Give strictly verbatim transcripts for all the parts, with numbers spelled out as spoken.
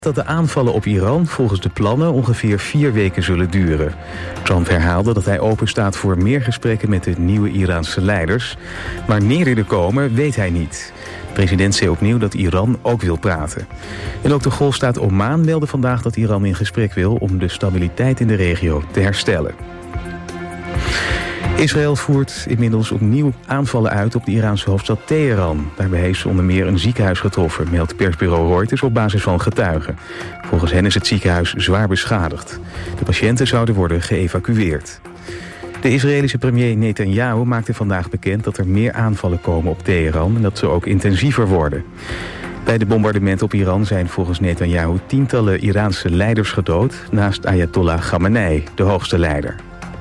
dat de aanvallen op Iran volgens de plannen ongeveer vier weken zullen duren. Trump herhaalde dat hij openstaat voor meer gesprekken met de nieuwe Iraanse leiders. Wanneer die er komen, weet hij niet. De president zei opnieuw dat Iran ook wil praten. En ook de golfstaat Oman meldde vandaag dat Iran in gesprek wil om de stabiliteit in de regio te herstellen. Israël voert inmiddels opnieuw aanvallen uit op de Iraanse hoofdstad Teheran. Daarbij heeft ze onder meer een ziekenhuis getroffen, meldt persbureau Reuters op basis van getuigen. Volgens hen is het ziekenhuis zwaar beschadigd. De patiënten zouden worden geëvacueerd. De Israëlische premier Netanyahu maakte vandaag bekend dat er meer aanvallen komen op Teheran en dat ze ook intensiever worden. Bij de bombardementen op Iran zijn volgens Netanyahu tientallen Iraanse leiders gedood, naast Ayatollah Khamenei, de hoogste leider.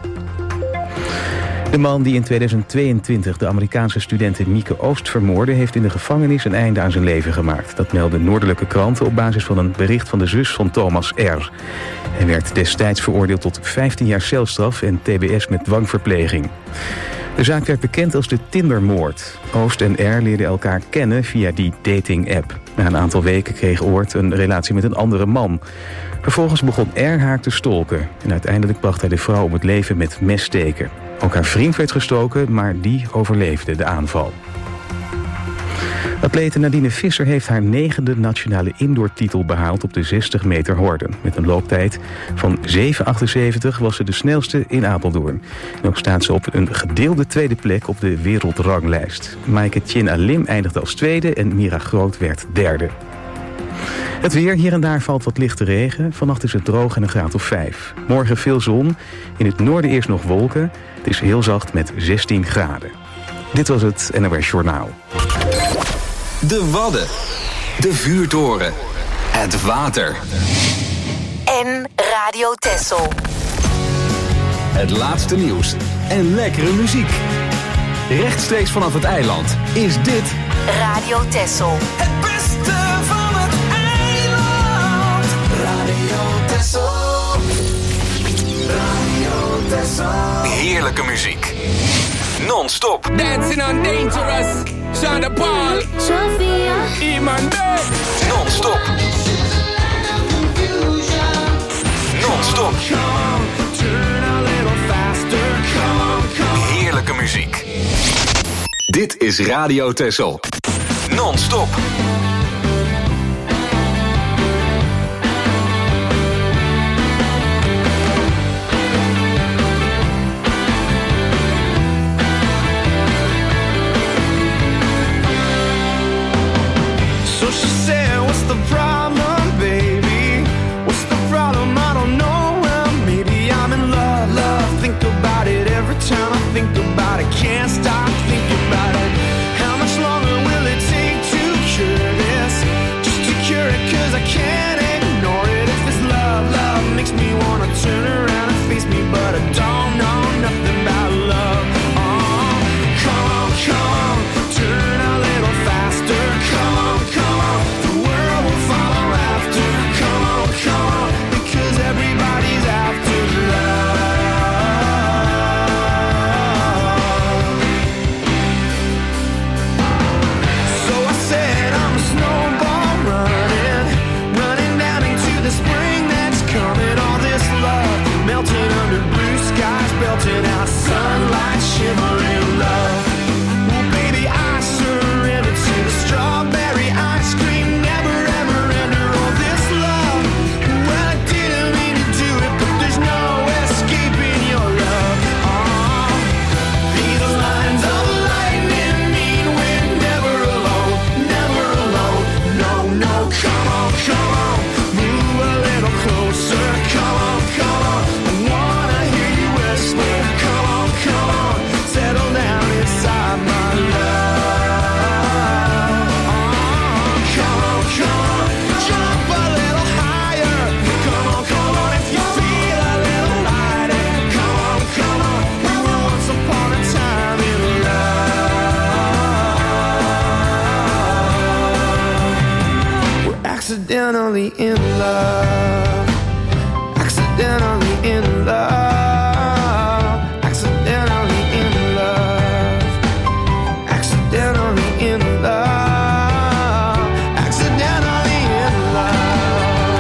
De man die in tweeduizend tweeëntwintig de Amerikaanse studente Mieke Oost vermoordde, heeft in de gevangenis een einde aan zijn leven gemaakt. Dat melden noordelijke kranten op basis van een bericht van de zus van Thomas R. Hij werd destijds veroordeeld tot vijftien jaar celstraf en T B S met dwangverpleging. De zaak werd bekend als de Tindermoord. Oost en R leerden elkaar kennen via die dating-app. Na een aantal weken kreeg Oort een relatie met een andere man. Vervolgens begon R haar te stalken. En uiteindelijk bracht hij de vrouw om het leven met messteken. Ook haar vriend werd gestoken, maar die overleefde de aanval. Atlete Nadine Visser heeft haar negende nationale indoortitel behaald op de zestig meter horden. Met een looptijd van zeven achtenzeventig was ze de snelste in Apeldoorn. En ook staat ze op een gedeelde tweede plek op de wereldranglijst. Maaike Tjin Alim eindigde als tweede en Mira Groot werd derde. Het weer, hier en daar valt wat lichte regen. Vannacht is het droog en een graad of vijf. Morgen veel zon. In het noorden eerst nog wolken. Het is heel zacht met zestien graden. Dit was het N O S Journaal. De Wadden. De vuurtoren. Het water. En Radio Texel. Het laatste nieuws en lekkere muziek. Rechtstreeks vanaf het eiland is dit Radio Texel. Het beste van het eiland. Radio Texel. Radio Texel. heerlijke muziek. Non-stop. Dancing on Dangerous. Sean de Paul. Sophia. Iman Day. Non-stop. Non-stop. Heerlijke muziek. Dit is Radio Texel. Non-stop. Accidentally in love. Accidentally in love. Accidentally in love. Accidentally in love. Accidentally in love.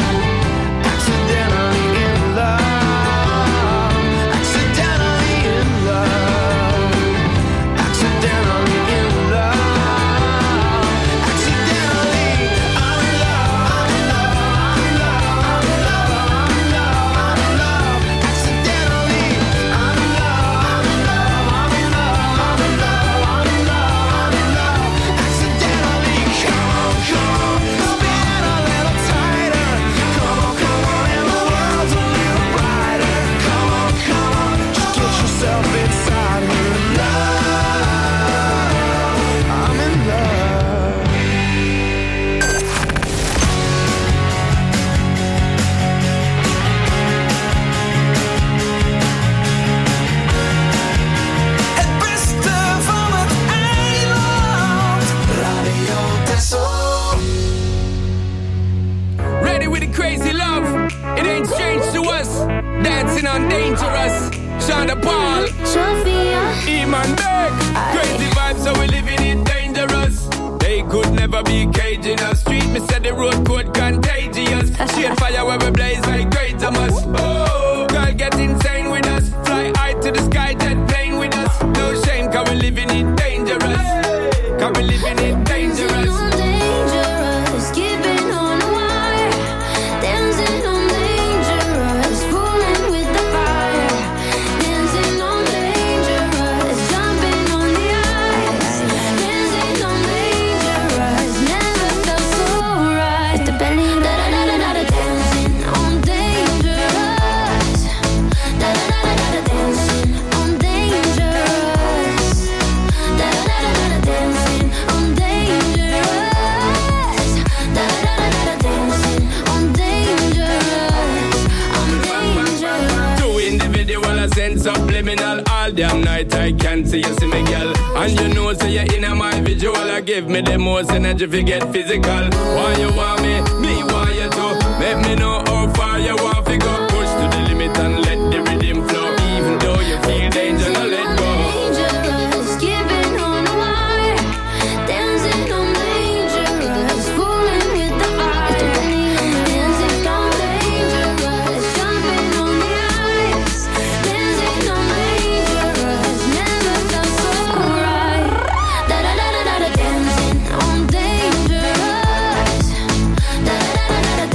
crazy love. It ain't strange to us. Dancing on Dangerous. Shonda Paul, Sophia, Eman Beck. Crazy vibes, so we living it dangerous. They could never be caging us. Street, me said the road code contagious. Shade fire where we blaze like great Thomas. Oh, girl get insane with us. Fly high to the sky, jet plane with us. No shame, cause we living it dangerous. Cause we living it dangerous. on dangerous, keeping on the wire, dancing on dangerous, fooling with the fire, dancing on dangerous, jumping on the ice, dancing on dangerous, never felt so right. With the belly, da da da da da da, dancing on dangerous, da da da da da da, dancing on dangerous, da da da da da, dancing on dangerous, da da da da da, dancing on dangerous, on dangerous. Two individual, a sense subliminal. All damn night I can't see you see me, girl. And you know, say you're in my visual. I give me the most energy if you get physical. Why you want me, me want you too. Let me know how far you want to go. Push to the limit and let the rhythm flow. Even though you feel danger, no let go. Dangerous, keeping on the wire, dancing on dangerous, fooling with the fire, dancing on dangerous, jumping on the ice, dancing on dangerous, never felt so right. Da da da da da da, dancing on dangerous, da da da da da,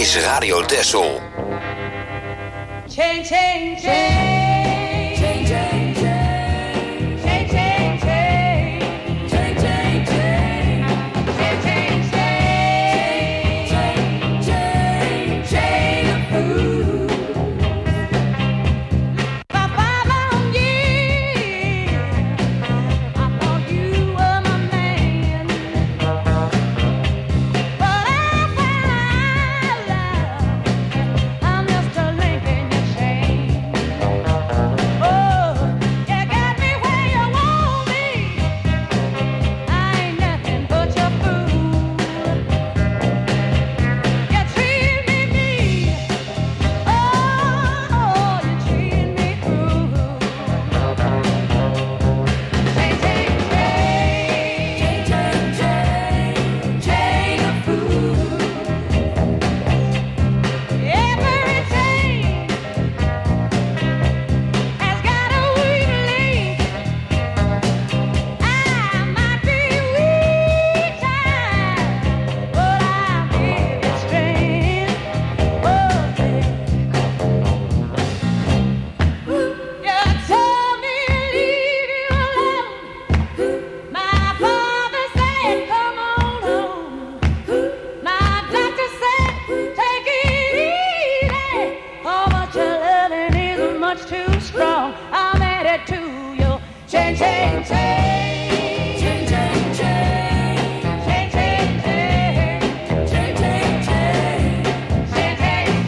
is Radio Texel. Change, change, change, change, change, change, change, change, change, change, change, change, change, change, change of food. For five long years, I thought you were my man, but I found love. I'm just a link in your chain. Oh, you got me where you want me. I ain't nothing but your fool. You treat me mean. Oh, you treat me cruel. Change, change, change, change, change, change of food. Every chain has got a weak link. I might be weak time, but I give it strength. Oh, you told me leave you alone. My father said come on home. My doctor said take it easy. Oh, but your loving is much too strong. I'm added to you. Change, change, change, change, change, change, change, change, change, change, change, change, change,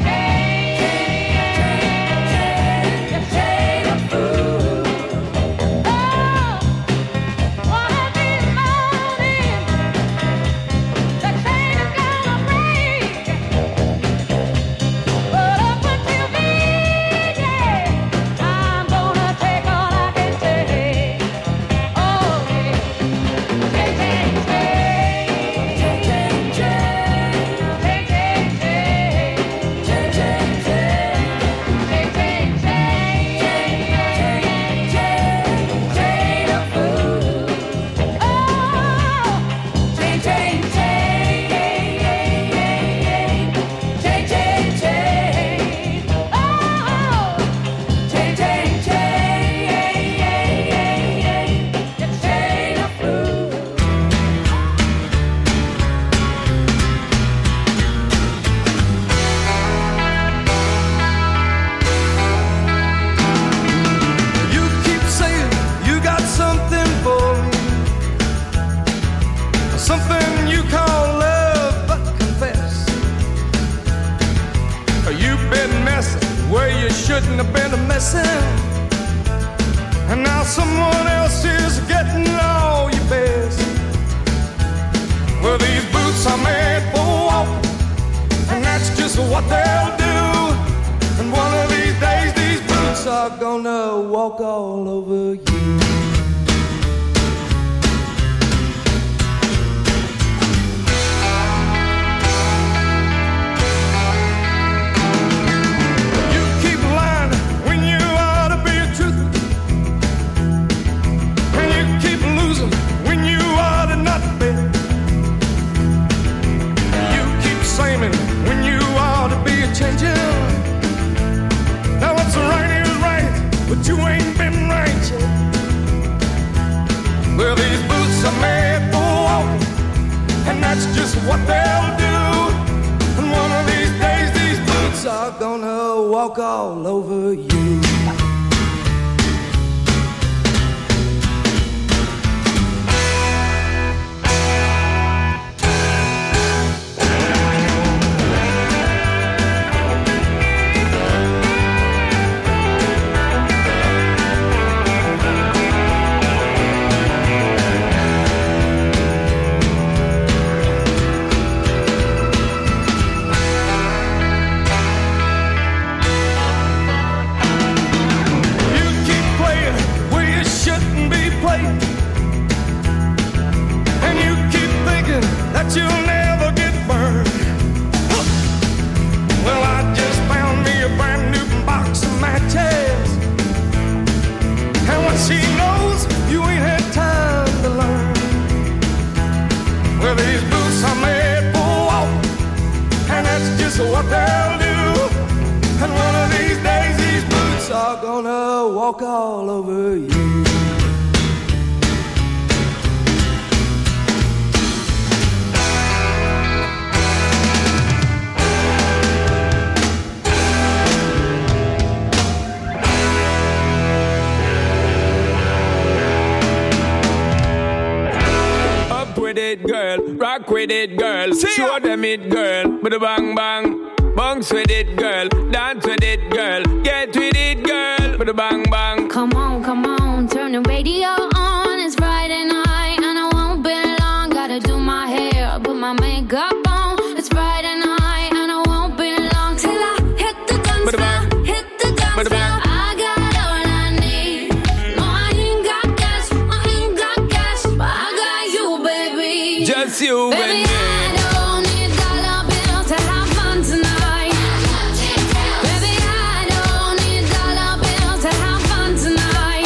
change, change of food. Oh, one of these mornings, the chain is gonna break. But up until then, yeah, I'm gonna take all I can take. Oh, yeah. Change, change, change, change, change, change, change, change, change, change, change, change, change, change, change of food. Oh, change, change, change, change, change, change. Oh, change, change, change, change of food. You keep saying you got something for me, something you call love, but confess you've been messing where you shouldn't have been messing, and now someone else is getting all your best. Well, these boots are made for walking, and that's just what they'll do. And one of these days, these boots are gonna walk all over you. You keep lying when you ought to be truthful, and you keep losing when you ought to not be. You keep saying when you ought to be changing. Now what's right is right, but you ain't been right yet. Well, these boots are made for walking, and that's just what they'll do. And one of these days, these boots are gonna walk all over you. what they walk all over you. With it, girl, rock with it, girl. See Show ya. Them it, girl, with a bang bang. Bounce with it, girl, dance with it, girl. Get with it, girl, with a bang bang. Come on, come on, turn the radio on. It's Friday night and I won't be long. Gotta do my hair, put my makeup on. It's Friday night and I won't be long till I hit the dance floor, hit the dance floor. I got all I need. No, I ain't got cash, I ain't got cash, but I got you, baby. Just you baby, and me. I don't need dollar bills to have fun tonight. Baby, I don't need dollar bills to have fun tonight.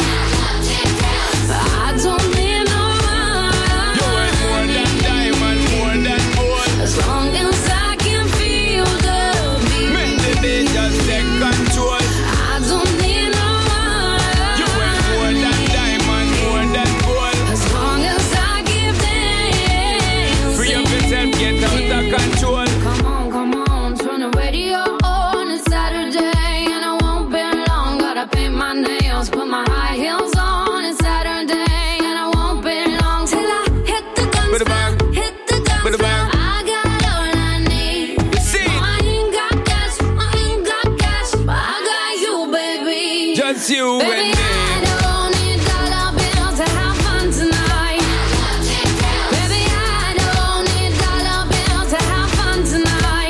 I don't need no money. You ain't more than diamond, more than gold. As long as I can feel the beat. Make the day just take control. I don't need no money. You ain't more than diamond, more than gold. As long as I give them. Free up yourself, get out of control. Come on, come on, turn the radio on. It's Saturday and I won't be long. Gotta paint my nails, put my high heels on. It's Saturday and I won't be long till I hit the dance With a bang. floor, hit the dance With a floor. bang. I got all I need. You see? No, I ain't got cash, I ain't got cash, but I got you, baby. Just you and Baby, me. I don't need dollar bills to have fun tonight. Baby, I don't need dollar bills to have fun tonight.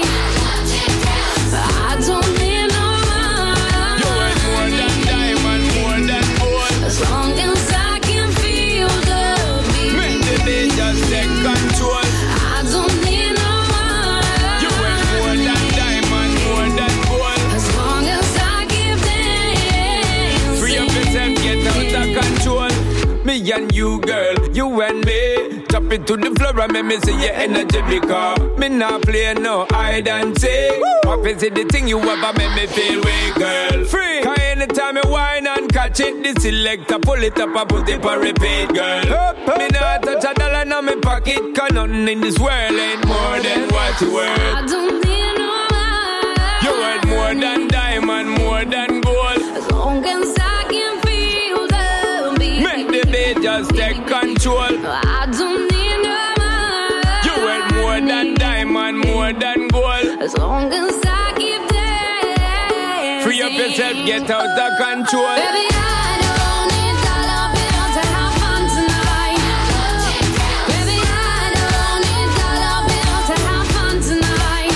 I don't need no You ain't more money. than diamond, more than gold. As long as I can feel the Make beat. the day just take control. I don't need no You ain't more money. than diamond, more than gold. As long as I give them. Free up yourself, get out of control. Me and you, girl, you and me. Drop it to the floor and make me see your energy because me not play no hide and seek. What is it the thing you ever make me feel weak, girl? Free. Cause anytime you whine and catch it, the selector pull it up and put it for repeat, girl. Me not touch a dollar in my pocket, cause nothing in this world ain't more than what you worth. I don't need no money. You worth more than diamond, more than gold. As long as I can feel the beat. Make the beat just take control. I don't need no money. You worth more than diamond, more than gold. As long as I keep dancing. Free up yourself, get out of control. Baby, I don't need dollar bills to have fun tonight. Baby, I don't need dollar bills to have fun tonight.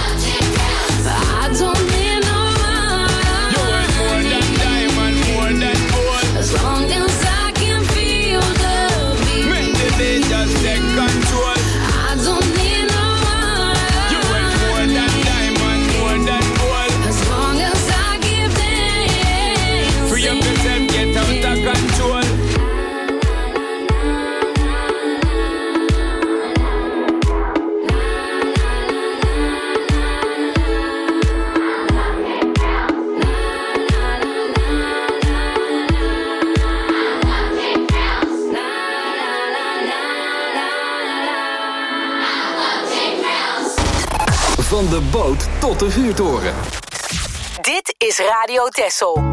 I don't need no You worth more money. than diamond, more than gold. As long as I can feel the Make beat. the day just take control. I don't need no You worth more money. than diamond, more than gold. As long as I give them. Free up yourself, get out of control. Van de boot tot de vuurtoren. Dit is Radio Texel.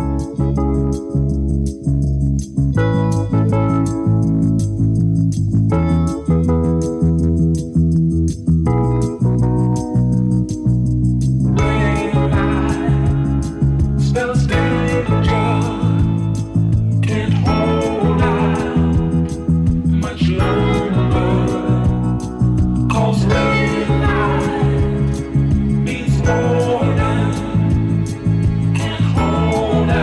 Still stranger, can't hold on much longer. 'Cause red light means more than can't hold on.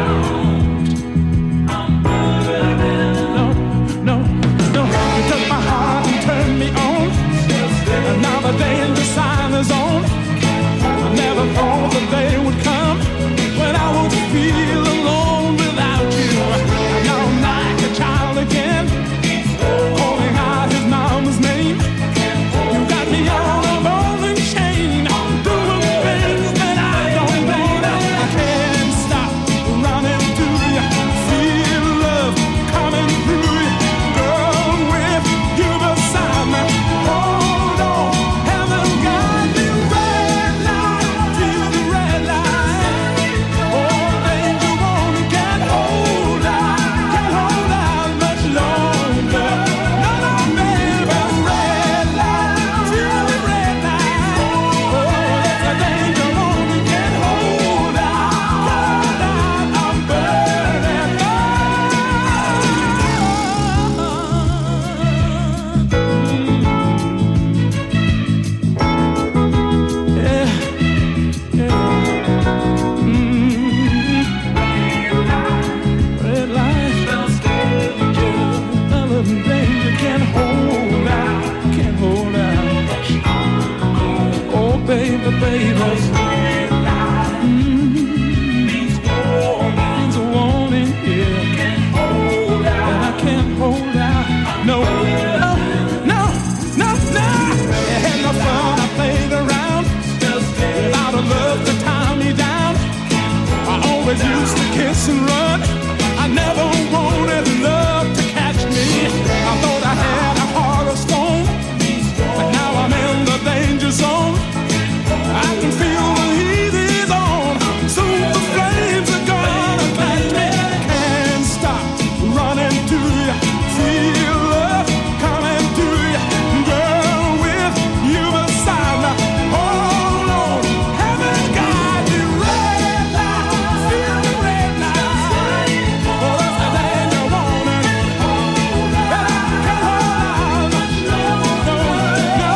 dance and run. I never wanted love to catch me. I thought I had a heart of stone, but now I'm in the danger zone. I can feel the heat is on. Soon the flames are gonna catch me. Can't stop running to you. Feel love coming to you. Girl, with you beside me. Hold on, haven't got the red light. Feel the red light. Oh, that's the danger warning. And I can't hold on. No, no, no.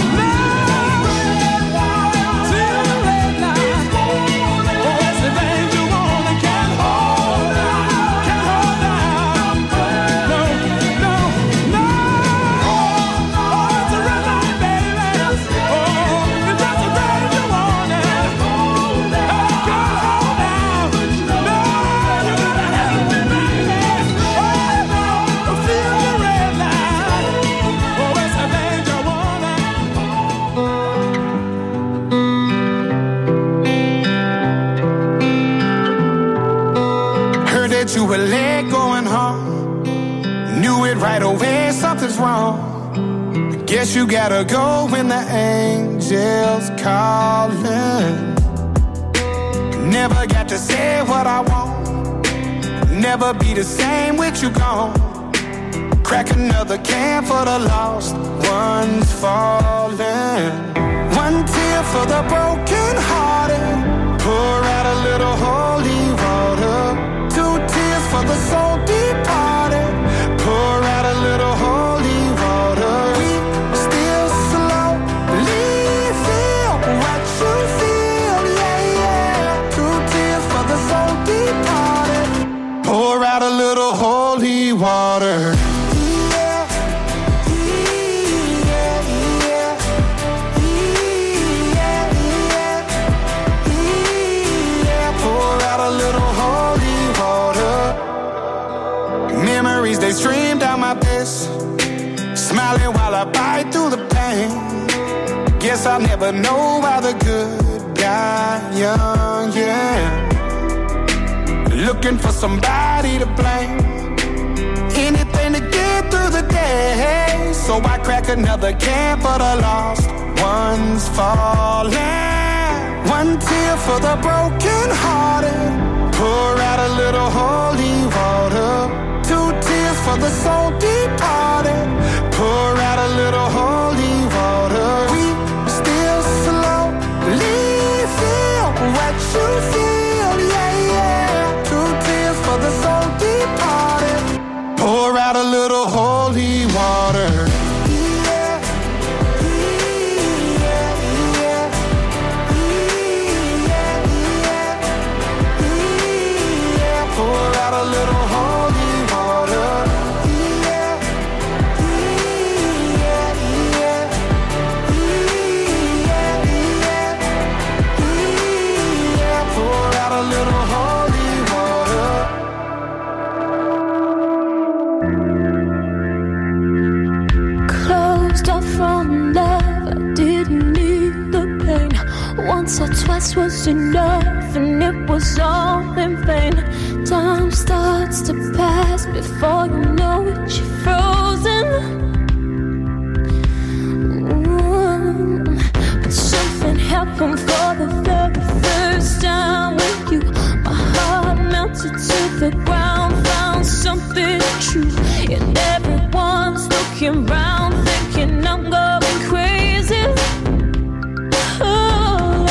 See the red light. Oh, that's the danger warning. Can't hold on. Can't hold on. No, no, no. Oh, it's a red light, baby. Oh, it's just a danger warning. I can't hold on. No, you gotta help me, baby. Oh, no, feel the red light. Oh, it's a danger warning. Heard that you were late going home. Knew it right away, something's wrong. Guess you gotta go when the angels calling. Never got to say what I want. Never be the same with you gone. Crack another can for the lost ones falling. One tear for the broken hearted. Pour out a little holy water. Two tears for the soul departed. Pour out a little holy water. We still slowly feel what you feel, yeah, yeah. Two tears for the soul departed. Pour out a little holy water. Yeah, yeah, yeah, yeah, yeah, yeah. Pour out a little holy water. Memories, they stream down my face. Smiling while I bite through the pain. Guess I'll never know why the good die young, yeah. Looking for somebody to blame. Anything to get through the day. So I crack another can for the lost ones falling. One tear for the broken hearted. Pour out a little holy water. Two tears for the soul departed. Pour out a little holy water. We still slowly feel what you feel, yeah, yeah. Two tears for the soul departed. Pour out a little holy water. Yeah, yeah, yeah, yeah, yeah, yeah. Pour out a little holy water. Yeah, yeah, yeah, yeah, yeah, yeah. Pour out a little holy water. Closed off from love, I didn't need the pain. Once or twice was enough, and it was all in vain. Time starts to pass before you know it, you're frozen. Mm. But something happened for the very first time with you. My heart melted to the ground, found something true. And everyone's looking round, thinking I'm going crazy. Oh,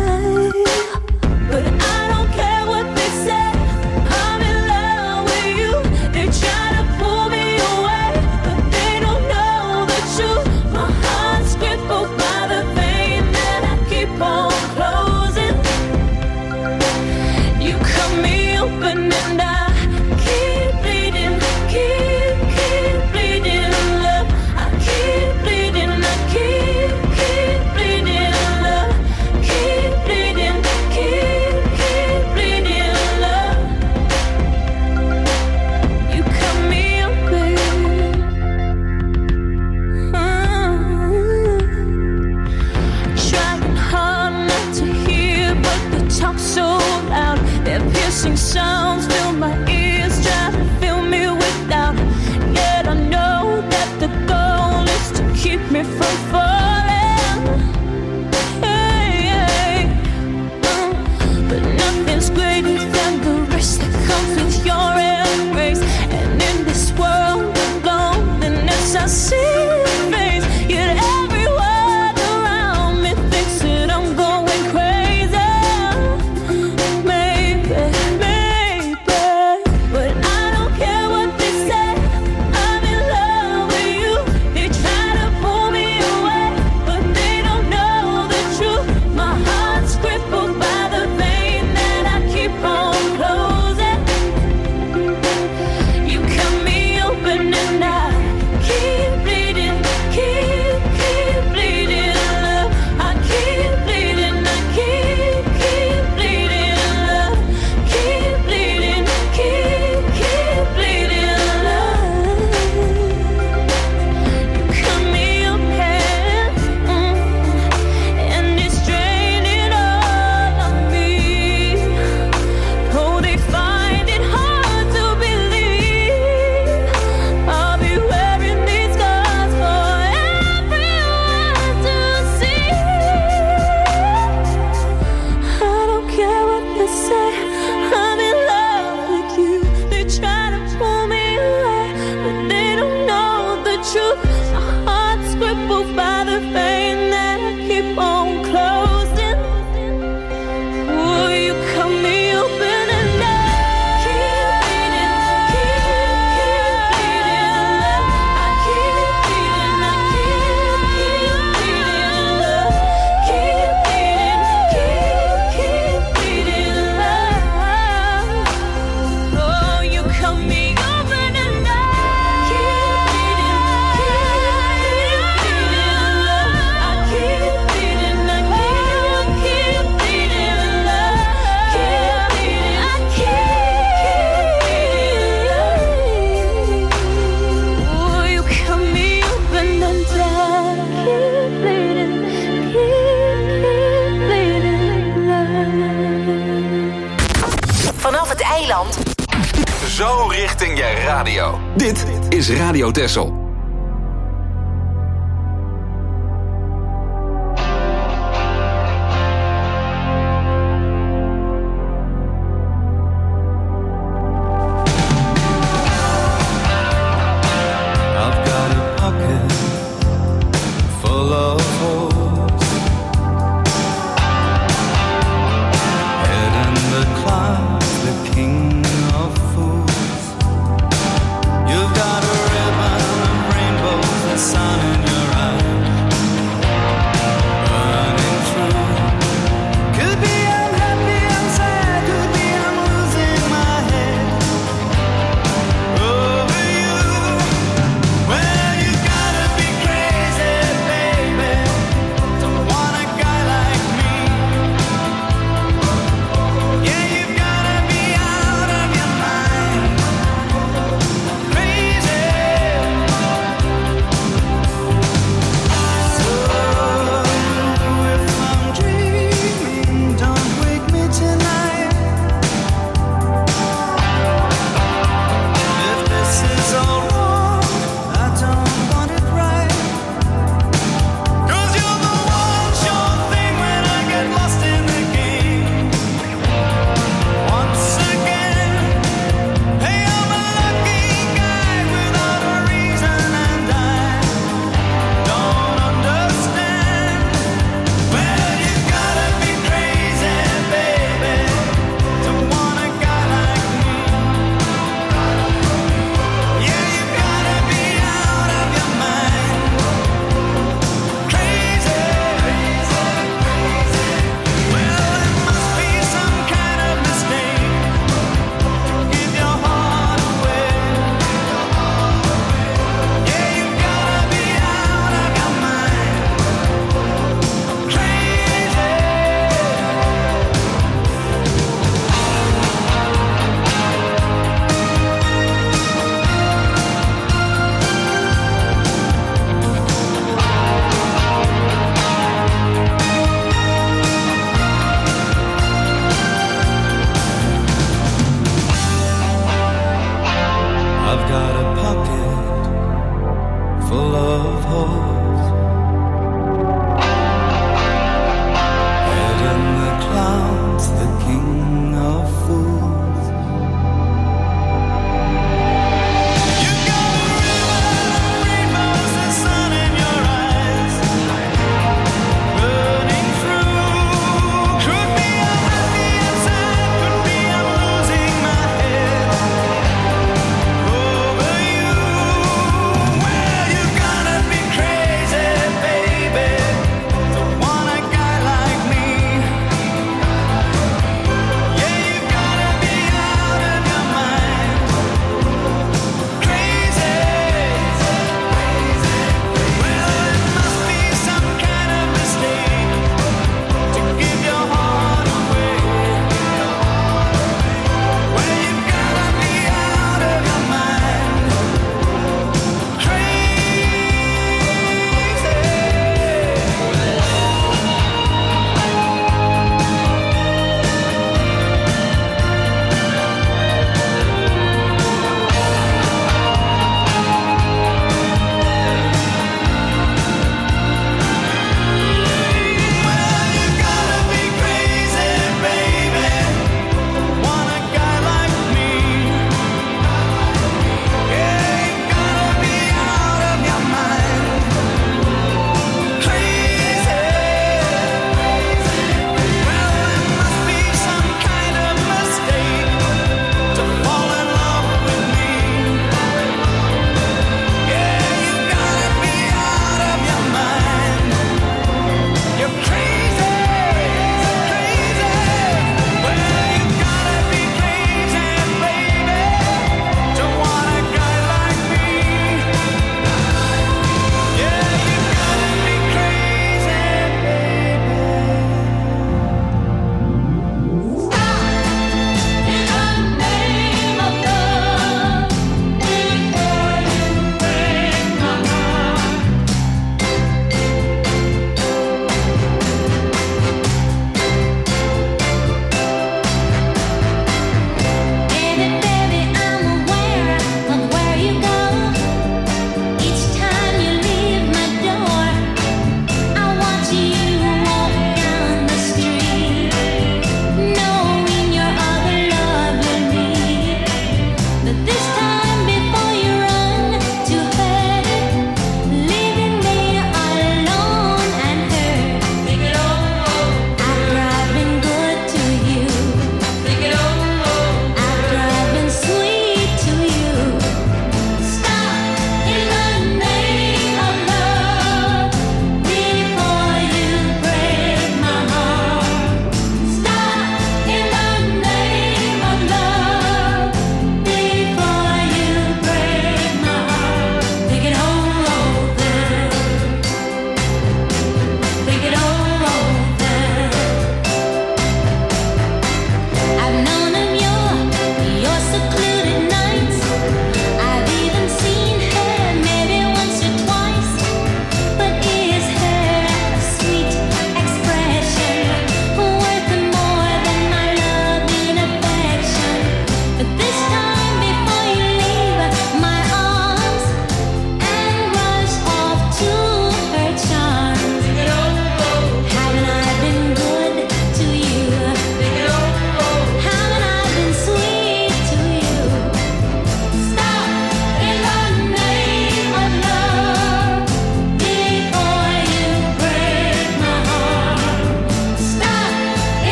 but I don't care what they say. I'm in love with you. They try to pull me away, but they don't know the truth. My heart's crippled by the pain that I keep on closing. You cut me open and I keep bleeding, keep, keep bleeding, love. I keep bleeding. Piercing sounds fill my ears, try to fill me with doubt. Yet I know that the goal is to keep me from falling. Hey, hey. Uh, but nothing's greater than the risk that comes with your embrace. And in this world of loneliness, I see your face. Yet every word around me thinks that I'm going crazy. Maybe, maybe, but I don't care what they say. I'm in love with you. They try to pull me away, but they don't know the truth. My heart's crippled by the vein that I keep on closing. You cut me open and I keep bleeding, keep, keep bleeding love. I keep bleeding, I keep, keep bleeding love. Keep bleeding, keep, keep bleeding love. You cut me open, mm, and it's draining all of me. Oh, they find it hard to believe I'll be wearing these scars for everyone to see. I don't care what they say, I'm in love with you. They try to pull me away, but they don't know the truth. My heart's crippled by the vein that I keep on closing. Will you cut me open and I keep bleeding, keep, keep bleeding love. I keep bleeding, I keep, keep bleeding love. Keep bleeding, keep, keep bleeding love. Oh, you cut me open and I keep bleeding, keep bleeding love. I keep bleeding, I keep, keep bleeding love. Keep bleeding, I keep, keep bleeding. Oh, you cut me open and I keep bleeding, keep, keep bleeding love. Vanaf het eiland Zo richting je radio. Dit is Radio Texel. I've got a pocket full of holes, head in the clouds, the king of fools. You've got a ribbon holes. Head in the clouds, the king of fools. You got a river of rainbows, the sun in your eyes, burning through. Could be I'm happy inside, could be I'm losing my head over you. Well, you gotta be crazy.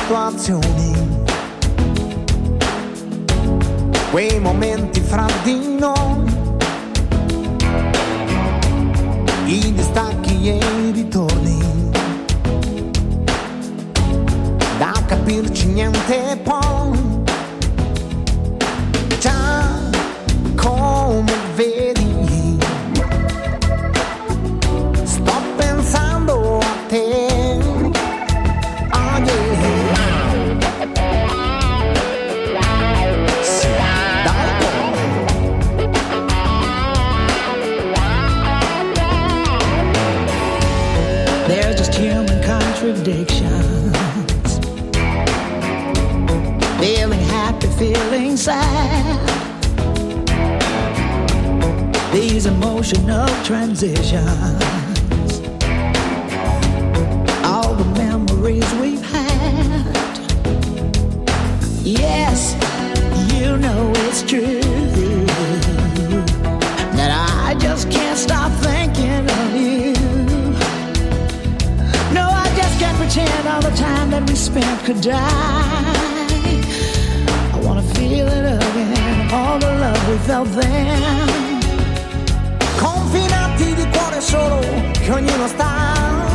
situazioni, quei momenti fra di noi, i distacchi e i ritorni, da capirci niente poi, già come vedi, sto pensando a te. Oh yeah. Sì, dai. There's just human contradictions, feeling happy, feeling sad, these emotional transitions, all the memories we've had. Yes, you know it's true that I just can't stop thinking of you. No, I just can't pretend all the time that we spent could die. I wanna feel it again, all the love we felt then. Confinati di cuore solo, che ognuno sta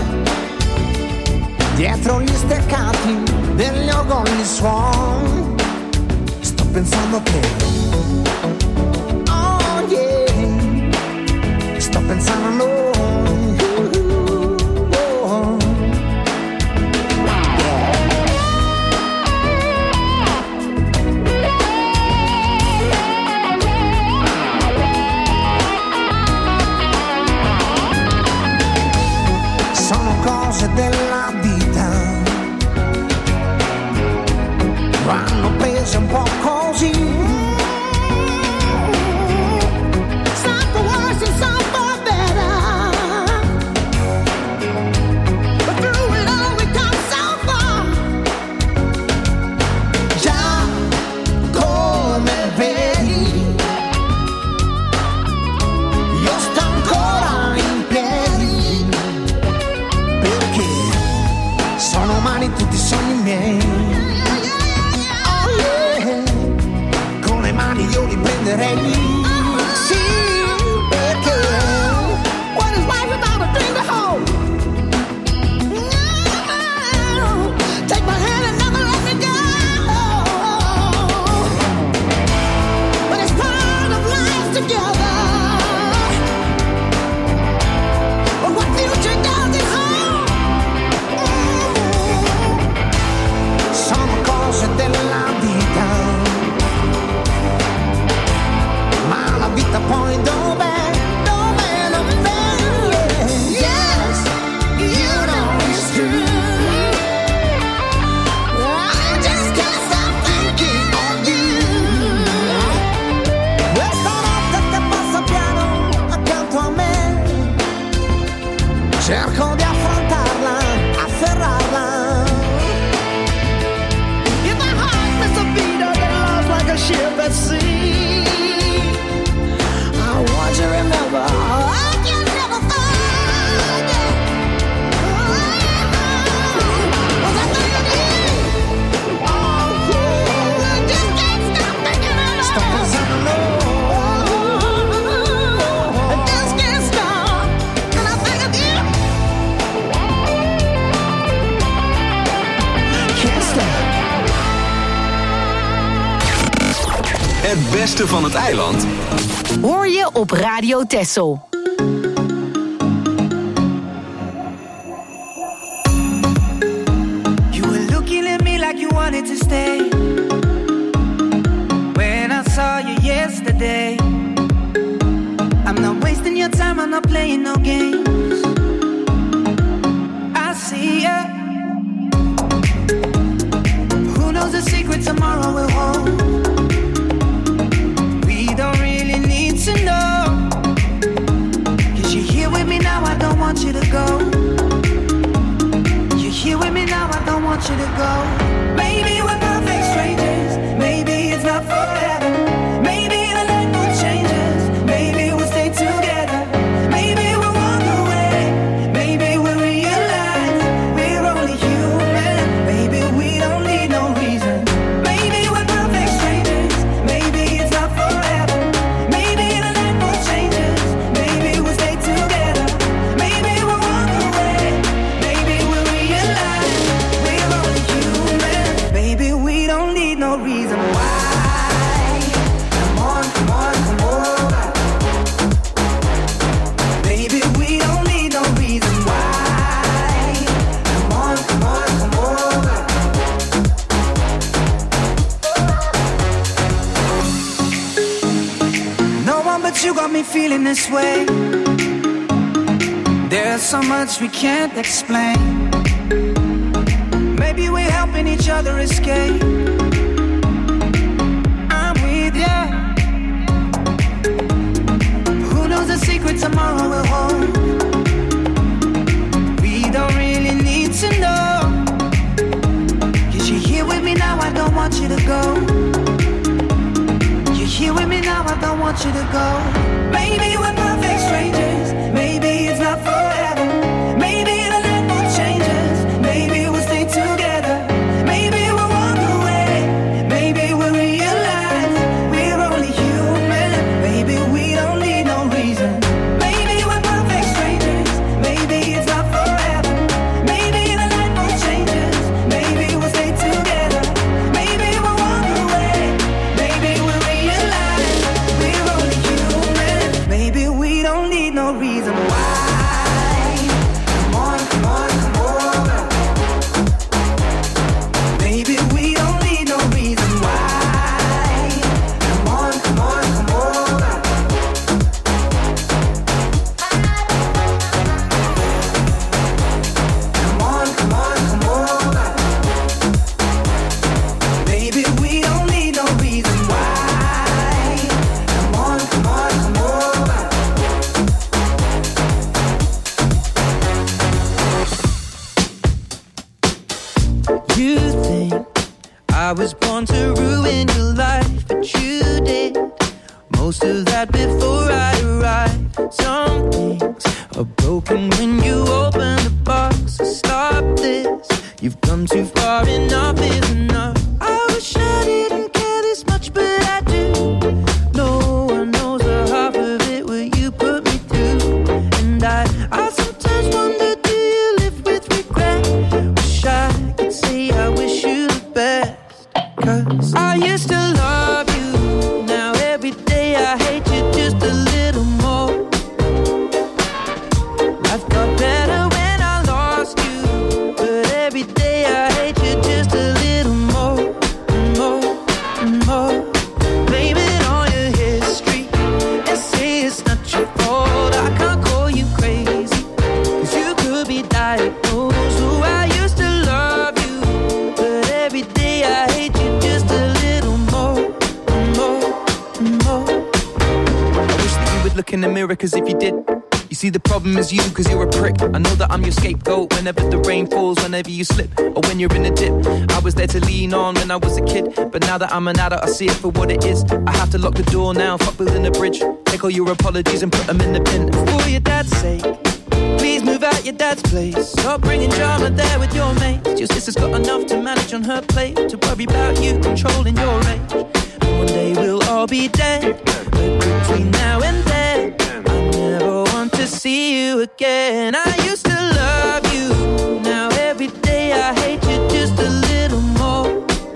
dietro gli steccati degli organi suon. Sto pensando a te. Oh yeah. Sto pensando a noi. Oh. Sono cose della vita, vanno prese un po' così. Some for worse and some for better, but through it all we come so far. Già come vedi, io sto ancora in piedi, perché sono umani tutti i sogni miei. Oh yeah, con le mani io li prenderei. Sì, perché What is life without a dream to hold? No, take my hand and never let me go. But it's part of life together. But what future does it hold? sono cose della vita, ma la vita poi dov'è? Dov'è? Dov'è? Yes, you know it's true. I just can't stop thinking of you. Questa notte che passa piano accanto a me, cerco di affrontarla, afferrarla. If my heart missed a beat or get lost like a ship at sea, I want you to remember I can never forget. Was I thinking? Oh yeah, I just can't stop thinking about Sto pensando a I just can't stop, and I think of you. Can't stop. Het beste van het eiland Hoor je op Radio Texel. You were looking at me like you wanted to stay. When I saw you yesterday, I'm not wasting your time, I'm not playing no games. I see ya. Who knows the secret tomorrow will hold? We don't really need to know. Cause you're here with me now, I don't want you to go. You're here with me now, I don't want you to go. Maybe we're perfect strangers, maybe it's not forever. Maybe the night will change us, maybe we'll stay together. Maybe we'll walk away, maybe we'll realize we're only human. Maybe we don't But you got me feeling this way. There's so much we can't explain. Maybe we're helping each other escape. I'm with ya. Who knows the secret tomorrow will hold? We don't really need to know. Cause you're here with me now, I don't want you to go. You're here with me now, I don't want you to go. Maybe we're perfect strangers. Maybe it's not forever. Maybe the night will change us. Maybe we'll stay together. Maybe we'll walk away. Maybe we'll realize we're only human. Maybe we don't need no reason. Maybe we're perfect strangers. Maybe it's not forever. Maybe the night will change us. Maybe we'll stay together. Maybe we'll walk away. Maybe we'll realize we're only human. Maybe we don't need no reason why. Come on, come on, come over. Maybe we don't need no reason why. Come on, come on, come over. Come on, come on, come over. Maybe we don't need no reason why. Come on, come on, come over. You think I was born to ruin your life, but you did most of that before I arrived. Some things are broken when you open the box. So stop this, you've come too far, enough is enough. I wish I didn't care this much, but I do. No one knows the half of it, what you put me through. And I, I sometimes wonder, do you live with regret? Wish I could say I wish you the best. Cause I used to love you. Now every day I hate you just a little more. Life got better when I lost you, but every day I hate you just a little more, more, more. Blame it on your history and say it's not your fault. I can't call you crazy, cause you could be diagnosed. Oh, I used to love you, but every day I hate you just a little more, more, more. I wish that you would look in the mirror, cause if you did, you see the problem is you, cause you're a prick. I know that I'm your scapegoat whenever the rain falls, whenever you slip, or when you're in a dip. I was there to lean on when I was a kid, but now that I'm an adult, I see it for what it is. I have to lock the door now, fuck building a bridge. Take all your apologies and put them in the bin. For your dad's sake, please move out your dad's place. Stop bringing drama there with your mates. Your sister's got enough to manage on her plate, to worry about you controlling your age. And one day we'll all be dead, but between now and then I never want to see you again. I used to love you. Now every day I hate you just a little more.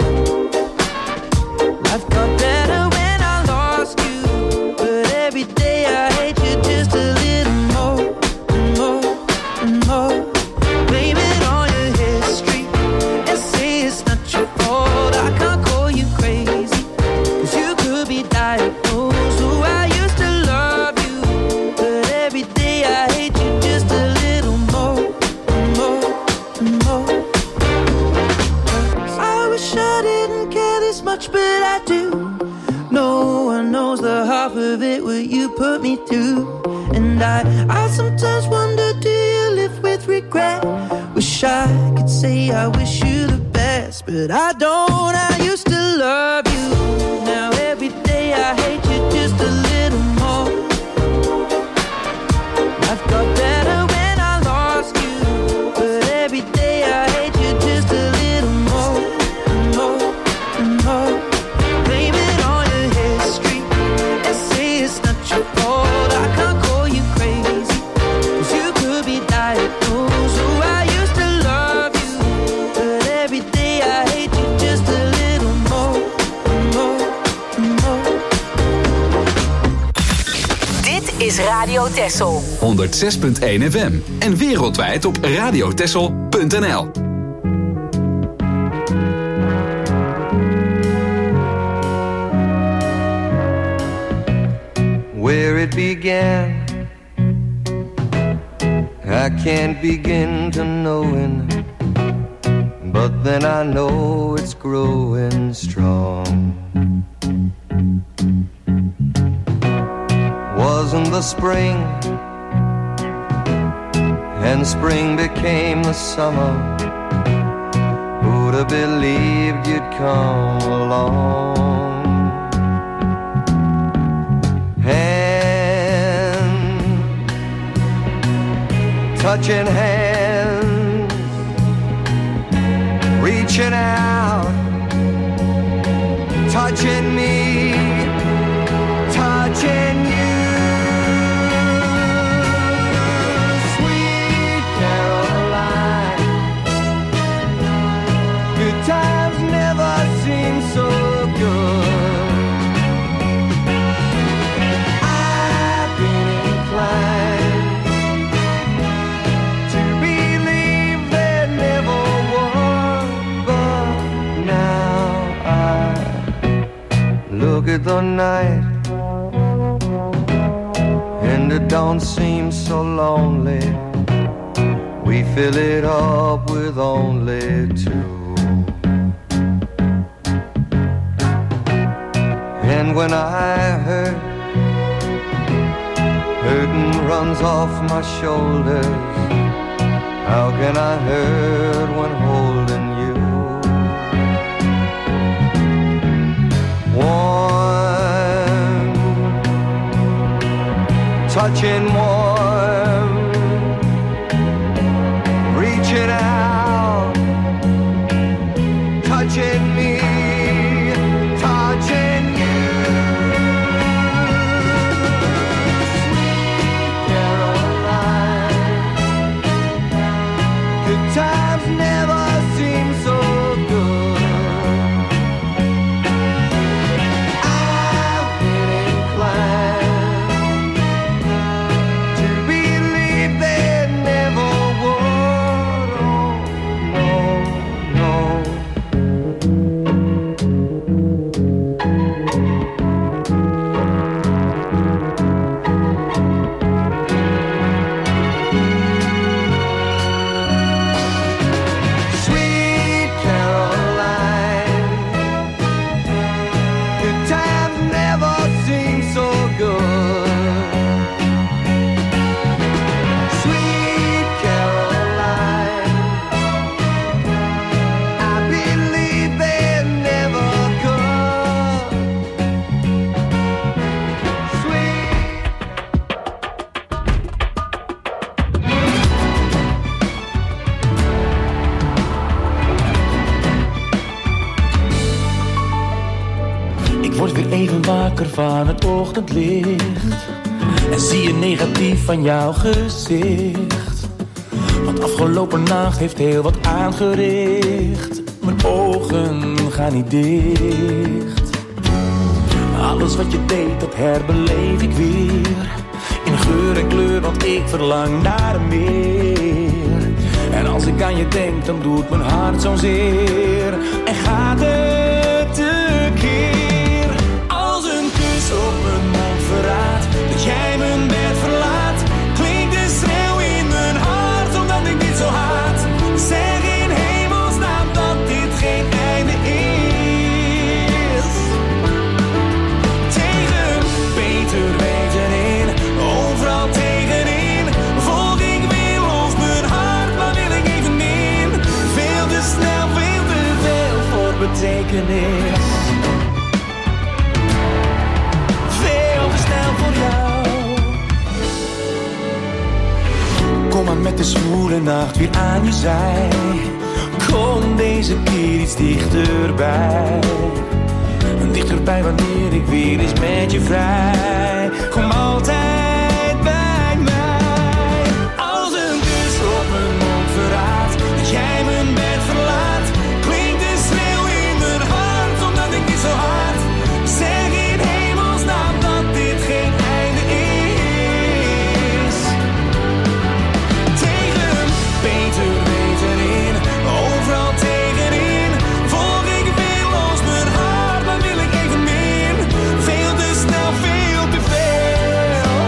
Life got better when I lost you, but every day I hate you just a little more, more, more. Blame it on your history and say it's not your fault. I can't call you crazy, cause you could be diagnosed. Oh, I used to love you, but every day I hate you just a little more, more, more. I wish I didn't care this much, but I do. No one knows the half of it, what you put me through. And I, I sometimes wonder, do you live with regret? Wish I could say I wish you the best, but I don't. I used to love you. Now every day I hate you just a little more. Life got better when I lost you, but every day I hate you just a little more, more, more. Blame it on your history and say it's not your fault. I can't call you crazy, cause you could be diagnosed. Oh, I used to love you, but every day I hate you just a little more, more, more. Dit is Radio Texel. honderd zes punt één F M en wereldwijd op radiotexel punt n l. Where it began. I can't begin to knowing, but then I know it's growing strong. Wasn't the spring, and spring became the summer. Who'd have believed you'd come along? Hand, touching hands, reaching out, touching me, touching you. Sweet Caroline, good times never seem so good. I've been inclined to believe there never was, but now I look at the night and it don't seem so lonely. We fill it up with only two. And when I hurt, hurting runs off my shoulders. How can I hurt when holding you? Warm, touching warm, reaching out, touching me, touching you. Sweet Caroline, good times never seem so good. I've been inclined to believe there never would. Oh, no, Sweet Caroline, good times never seem so good. Sweet Caroline, I believe they never could. Sweet. Ik word weer even wakker van het ochtendlicht en zie je negatief van jouw gezicht. Want afgelopen nacht heeft heel wat aangericht. Mijn ogen gaan niet dicht. Alles wat je deed, dat herbeleef ik weer. In geur en kleur, want ik verlang naar meer. En als ik aan je denk, dan doet mijn hart zo'n zeer. En gaat het tekeer. Als een kus op mijn mond verraadt dat jij mijn bed verlaat, klinkt de schreeuw in mijn hart omdat ik dit zo haat. Zeg in hemelsnaam dat dit geen einde is. Tegen beter weten in, overal tegenin, volg ik weer los mijn hart, maar wil ik even min. Veel te snel, veel te veel voor betekenis. Veel te snel voor jou. Kom maar met de zwoele nacht weer aan je zij. Kom deze keer iets dichterbij. Dichterbij wanneer ik weer eens met je vrij. Kom altijd bij mij. Als een kus op mijn mond verraadt dat jij mijn bed verlaat, klinkt de schreeuw in mijn hart omdat ik dit zo haat. Zeg in hemelsnaam dat dit geen einde is. Tegen beter weten in, overal tegenin, volg ik weer los mijn hart, maar wil ik even min. Veel te snel, veel te veel.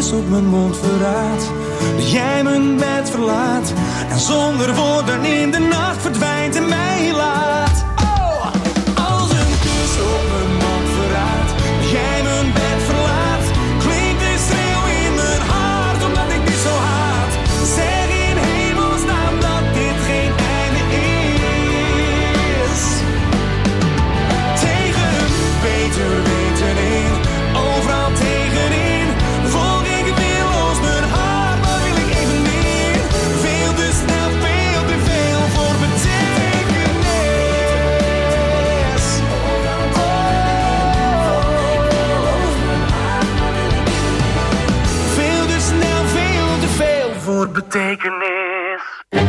kus op mijn mond verraadt, dat jij mijn bed verlaat en zonder woorden in de nacht verdwijnt en mij laat. Oh, als een kus op mijn mond verraadt, dat jij mijn bed verlaat, klinkt de schreeuw in mijn hart omdat ik dit zo haat. Zeg in hemelsnaam dat dit geen einde is. Tegen beter weten in, overal tegenin, volg ik willoos mijn hart, maar wil ik even meer. Veel te snel, veel te veel voor betekenis. Oh. Veel te snel, veel te veel voor betekenis.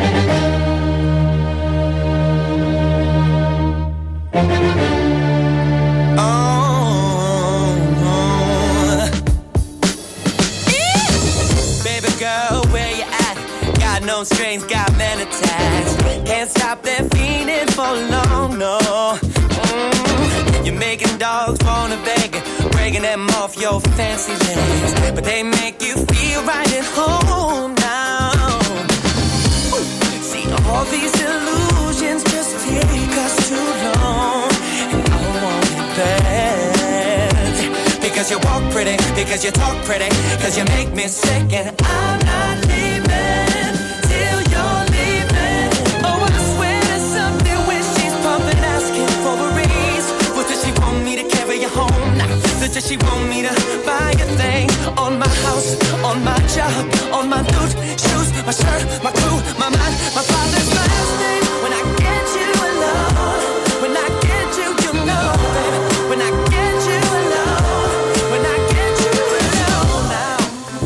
No strings, got men attached. Can't stop that feeling for long, no. Mm. You're making dogs wanna beg, breaking them off your fancy legs, but they make you feel right at home now. Ooh. See, all these illusions just take us too long, and I want it bad. Because you walk pretty, because you talk pretty, because you make me sick, and I'm not leaving. Does she want me to buy a thing on my house, on my job, on my boots, shoes, my shirt, my crew, my mind, my father's last name? When I get you alone, when I get you, you know, baby. When I get you alone, when I get you alone now.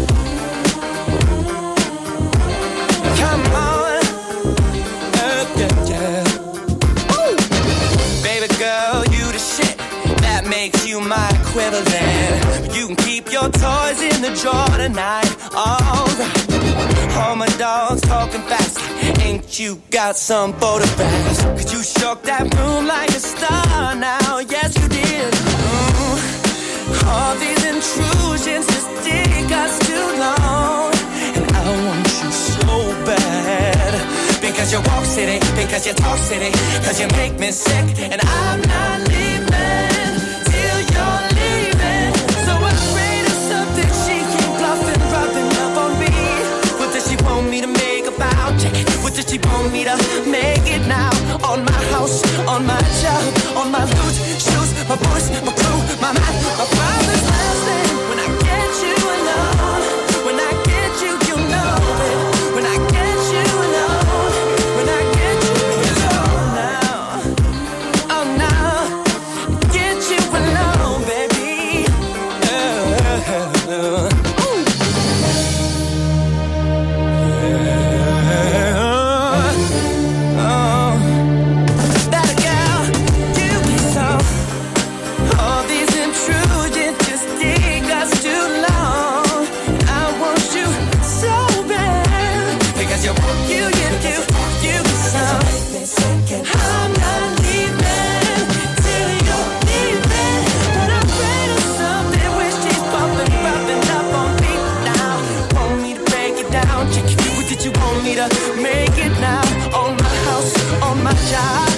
Come on, uh, yeah, yeah. Ooh. Baby girl, you the shit that makes you my equivalent. You can keep your toys in the drawer tonight. Alright. All my dogs talking fast. Ain't you got some photographs? Cause you shook that room like a star now. Yes, you did. Mm. All these intrusions just take us too long, and I want you so bad. Because you walk city, because you talk city, because you make me sick, and I'm not leaving till you're leaving. So afraid of something she keep bluffing, rubbing up on me. What does she want me to make about it? What does she want me to make it now? On my house, on my job, on my boots, shoes, my voice, my crew, my mind, my father's last name. When I get you alone, when I get you, you know it. When I get you alone, when I get you alone now, oh now, get you alone, baby. Uh, uh, uh. Make it now on my house, on my job.